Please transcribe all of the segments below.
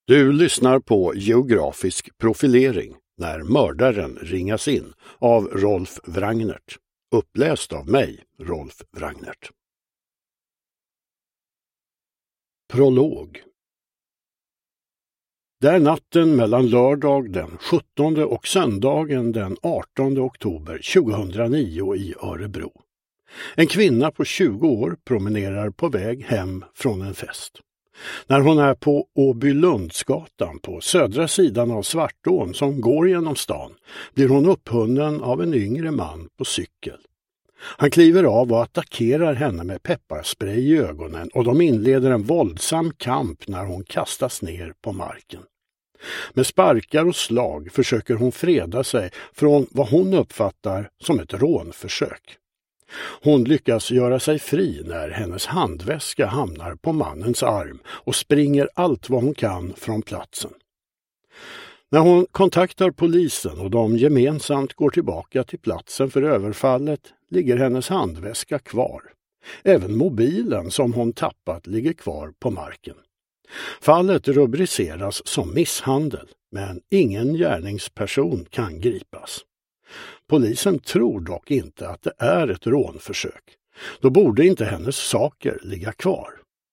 Du lyssnar på Geografisk profilering när mördaren ringas in av Rolf Wrangnert. Uppläst av mig, Rolf Wrangnert. Prolog. Det är natten mellan lördag den 17 och söndagen den 18 oktober 2009 i Örebro. En kvinna på 20 år promenerar på väg hem från en fest. När hon är på Åbylundsgatan på södra sidan av Svartån som går genom stan blir hon upphunnen av en yngre man på cykel. Han kliver av och attackerar henne med pepparspray i ögonen och de inleder en våldsam kamp när hon kastas ner på marken. Med sparkar och slag försöker hon freda sig från vad hon uppfattar som ett rånförsök. Hon lyckas göra sig fri när hennes handväska hamnar på mannens arm och springer allt vad hon kan från platsen. När hon kontaktar polisen och de gemensamt går tillbaka till platsen för överfallet ligger hennes handväska kvar. Även mobilen som hon tappat ligger kvar på marken. Fallet rubriceras som misshandel, men ingen gärningsperson kan gripas. Polisen tror dock inte att det är ett rånförsök. Då borde inte hennes saker ligga kvar.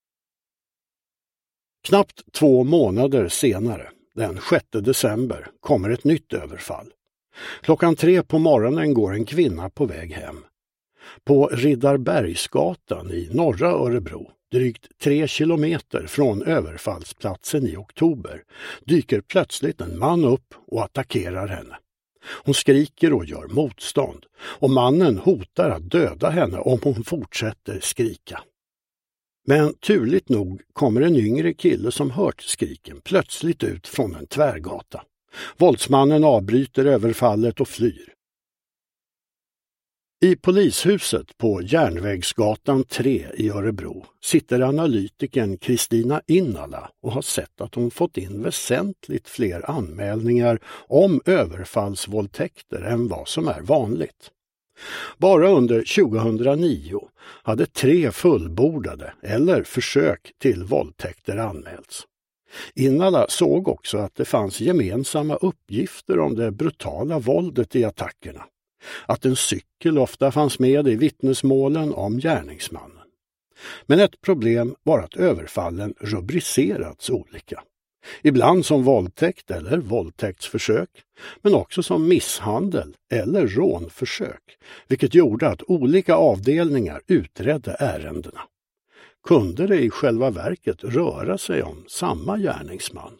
Knappt 2 månader senare, den 6 december, kommer ett nytt överfall. 3:00 på morgonen går en kvinna på väg hem. På Riddarbergsgatan i norra Örebro, drygt 3 kilometer från överfallsplatsen i oktober, dyker plötsligt en man upp och attackerar henne. Hon skriker och gör motstånd och mannen hotar att döda henne om hon fortsätter skrika. Men turligt nog kommer en yngre kille som hört skriken plötsligt ut från en tvärgata. Våldsmannen avbryter överfallet och flyr. I polishuset på Järnvägsgatan 3 i Örebro sitter analytikern Kristina Innala och har sett att hon fått in väsentligt fler anmälningar om överfallsvåldtäkter än vad som är vanligt. Bara under 2009 hade 3 fullbordade eller försök till våldtäkter anmälts. Innala såg också att det fanns gemensamma uppgifter om det brutala våldet i attackerna. Att en cykel ofta fanns med i vittnesmålen om gärningsmannen. Men ett problem var att överfallen rubricerats olika. Ibland som våldtäkt eller våldtäktsförsök, men också som misshandel eller rånförsök, vilket gjorde att olika avdelningar utredde ärendena. Kunde det i själva verket röra sig om samma gärningsman?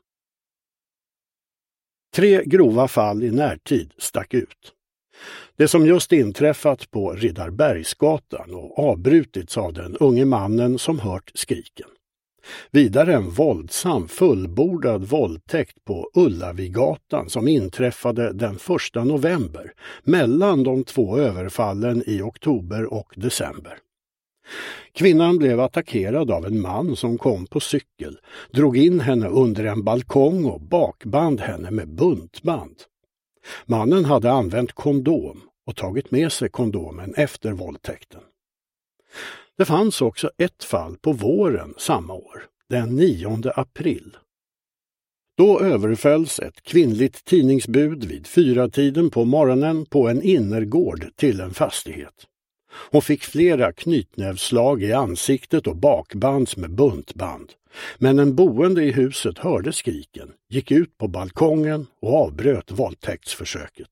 3 grova fall i närtid stack ut. Det som just inträffat på Riddarbergsgatan och avbrutits av den unge mannen som hört skriken. Vidare en våldsam fullbordad våldtäkt på Ullavigatan som inträffade den 1 november mellan de 2 överfallen i oktober och december. Kvinnan blev attackerad av en man som kom på cykel, drog in henne under en balkong och bakband henne med buntband. Mannen hade använt kondom och tagit med sig kondomen efter våldtäkten. Det fanns också ett fall på våren samma år, den 9 april. Då överfölls ett kvinnligt tidningsbud vid 4-tiden på morgonen på en innergård till en fastighet. Hon fick flera knytnävsslag i ansiktet och bakbands med buntband. Men en boende i huset hörde skriken, gick ut på balkongen och avbröt våldtäktsförsöket.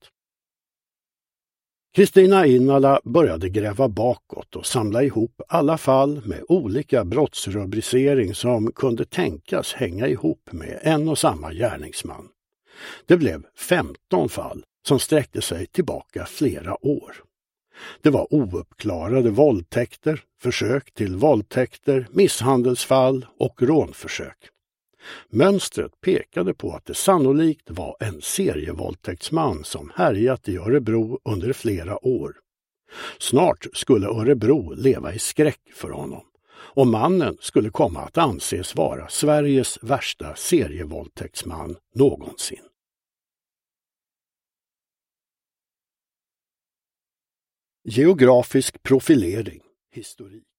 Kristina Innala började gräva bakåt och samla ihop alla fall med olika brottsrubricering som kunde tänkas hänga ihop med en och samma gärningsman. Det blev 15 fall som sträckte sig tillbaka flera år. Det var ouppklarade våldtäkter, försök till våldtäkter, misshandelsfall och rånförsök. Mönstret pekade på att det sannolikt var en serievåldtäktsman som härjat i Örebro under flera år. Snart skulle Örebro leva i skräck för honom och mannen skulle komma att anses vara Sveriges värsta serievåldtäktsman någonsin. Geografisk profilering. Historik.